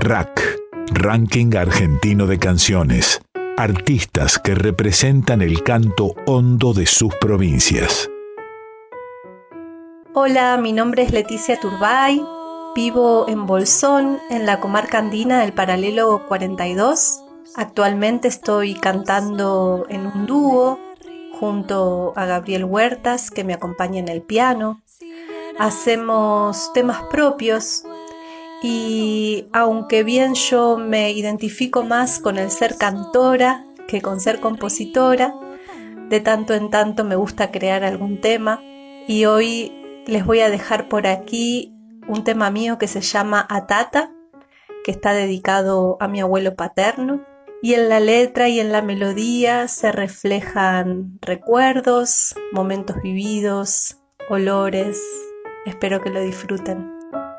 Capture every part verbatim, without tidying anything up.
R A C, Ranking Argentino de Canciones. Artistas que representan el canto hondo de sus provincias. Hola, mi nombre es Leticia Turbay, vivo en Bolsón, en la comarca andina del Paralelo cuarenta y dos. Actualmente estoy cantando en un dúo junto a Gabriel Huertas, que me acompaña en el piano. Hacemos temas propios y aunque bien yo me identifico más con el ser cantora que con ser compositora, de tanto en tanto me gusta crear algún tema y hoy les voy a dejar por aquí un tema mío que se llama Atata, que está dedicado a mi abuelo paterno, y en la letra y en la melodía se reflejan recuerdos, momentos vividos, olores. Espero que lo disfruten.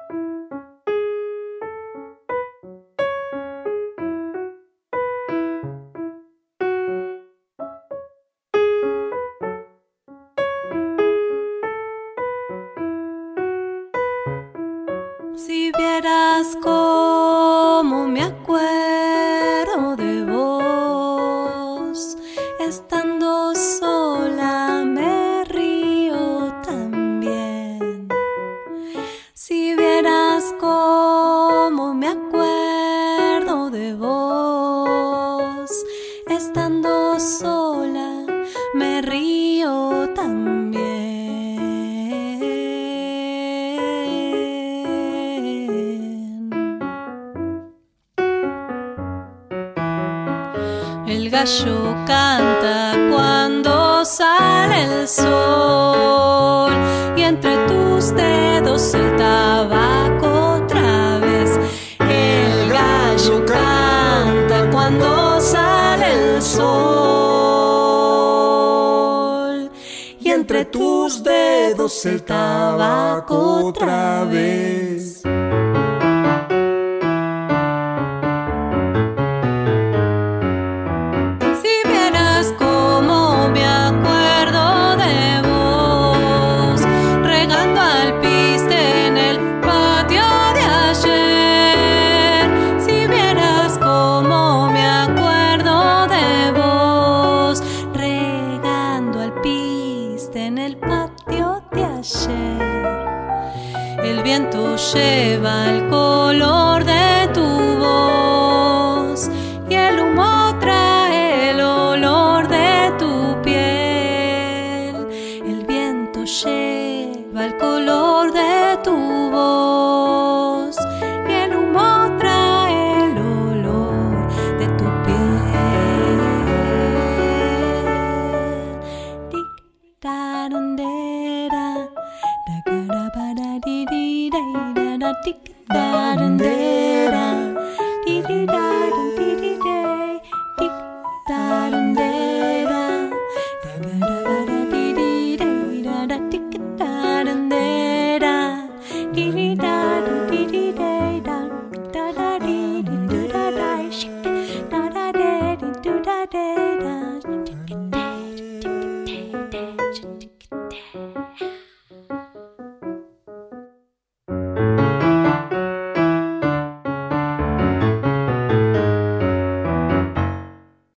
Si vieras cómo me acuerdo de vos, estando sola me río también. Si vieras cómo me acuerdo de vos, estando sola me río también. El gallo canta cuando sale el sol y entre tus dedos el tabaco otra vez. El gallo canta cuando sale el sol y entre tus dedos el tabaco otra vez. El viento lleva el color de tu voz y el humo trae el olor de tu piel. El viento lleva el color de tu voz y el humo trae el olor de tu piel. Tic-tarandera, da-ga-da-ba-da-dee-dee-da-da-da, tic-tarandera.